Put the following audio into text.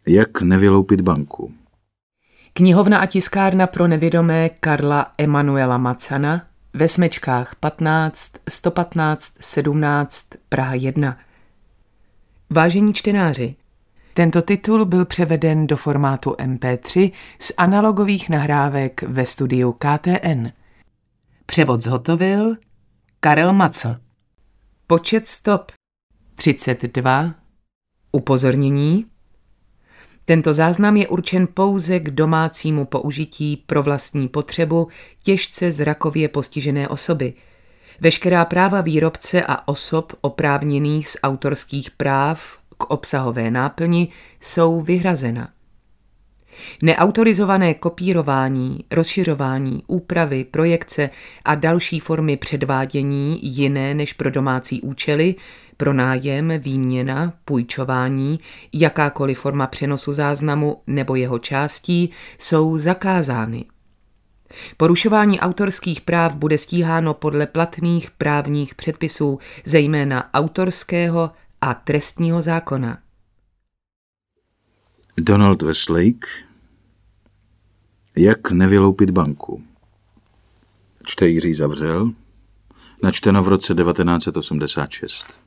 Jak nevyloupit banku. Knihovna a tiskárna pro nevědomé Karla Emanuela Macana ve Smečkách 15 115 17 Praha 1. Vážení čtenáři, tento titul byl převeden do formátu MP3 z analogových nahrávek ve studiu KTN. Převod zhotovil Karel Macl. Počet stop 32. Upozornění. Tento záznam je určen pouze k domácímu použití pro vlastní potřebu těžce zrakově postižené osoby. Veškerá práva výrobce a osob oprávněných z autorských práv k obsahové náplni jsou vyhrazena. Neautorizované kopírování, rozšiřování, úpravy, projekce a další formy předvádění jiné než pro domácí účely, pronájem, výměna, půjčování, jakákoliv forma přenosu záznamu nebo jeho částí jsou zakázány. Porušování autorských práv bude stíháno podle platných právních předpisů, zejména autorského a trestního zákona. Donald Westlake. Jak nevyloupit banku. Čte Jiří Zavřel. Načteno v roce 1986.